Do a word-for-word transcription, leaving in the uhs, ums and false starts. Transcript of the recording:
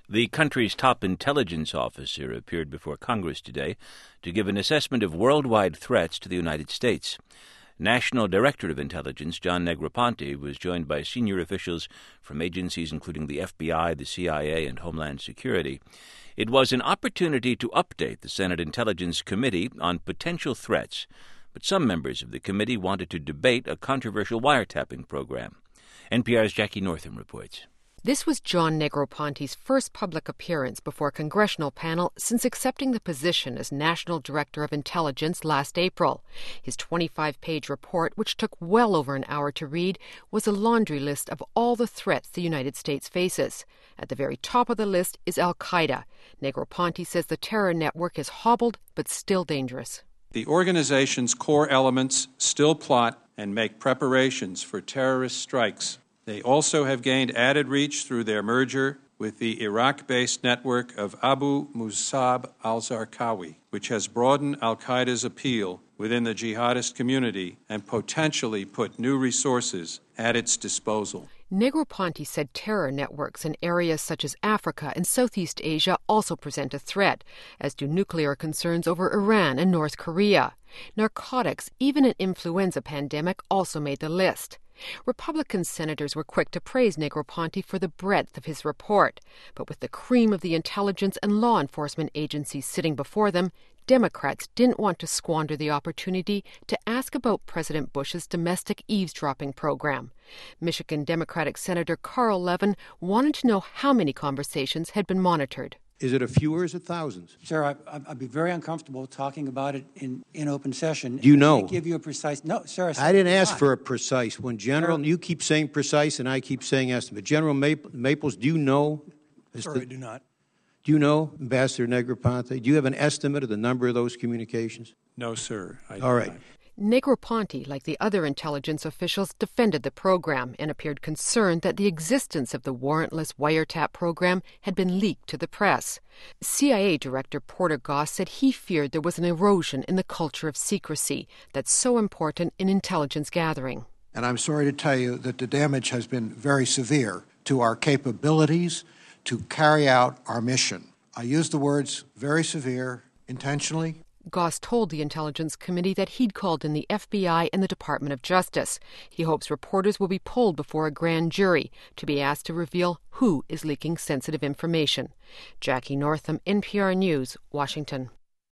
The country's top intelligence officer appeared before Congress today to give an assessment of worldwide threats to the United States. National Director of Intelligence John Negroponte was joined by senior officials from agencies including the F B I, the C I A, and Homeland Security. It was an opportunity to update the Senate Intelligence Committee on potential threats, but some members of the committee wanted to debate a controversial wiretapping program. N P R's Jackie Northam reports. This was John Negroponte's first public appearance before a congressional panel since accepting the position as National Director of Intelligence last April. His twenty-five page report, which took well over an hour to read, was a laundry list of all the threats the United States faces. At the very top of the list is al-Qaeda. Negroponte says the terror network is hobbled but still dangerous. The organization's core elements still plot and make preparations for terrorist strikes. They also have gained added reach through their merger with the Iraq-based network of Abu Musab al-Zarqawi, which has broadened al-Qaeda's appeal within the jihadist community and potentially put new resources at its disposal. Negroponte said terror networks in areas such as Africa and Southeast Asia also present a threat, as do nuclear concerns over Iran and North Korea. Narcotics, even an influenza pandemic, also made the list. Republican senators were quick to praise Negroponte for the breadth of his report, but with the cream of the intelligence and law enforcement agencies sitting before them, Democrats didn't want to squander the opportunity to ask about President Bush's domestic eavesdropping program. Michigan Democratic Senator Carl Levin wanted to know how many conversations had been monitored. Is it a few or is it thousands? Sir, I, I'd be very uncomfortable talking about it in, in open session. Do you know? I can't give you a precise... No, sir. I, I didn't ask not. for a precise one. General, sir, you keep saying precise and I keep saying estimate. General Maples, do you know? Sir, the, I do not. Do you know, Ambassador Negroponte? Do you have an estimate of the number of those communications? No, sir. I All right. Not. Negroponte, like the other intelligence officials, defended the program and appeared concerned that the existence of the warrantless wiretap program had been leaked to the press. C I A Director Porter Goss said he feared there was an erosion in the culture of secrecy that's so important in intelligence gathering. And I'm sorry to tell you that the damage has been very severe to our capabilities to carry out our mission. I use the words very severe intentionally. Goss told the Intelligence Committee that he'd called in the F B I and the Department of Justice. He hopes reporters will be polled before a grand jury to be asked to reveal who is leaking sensitive information. Jackie Northam, N P R News, Washington.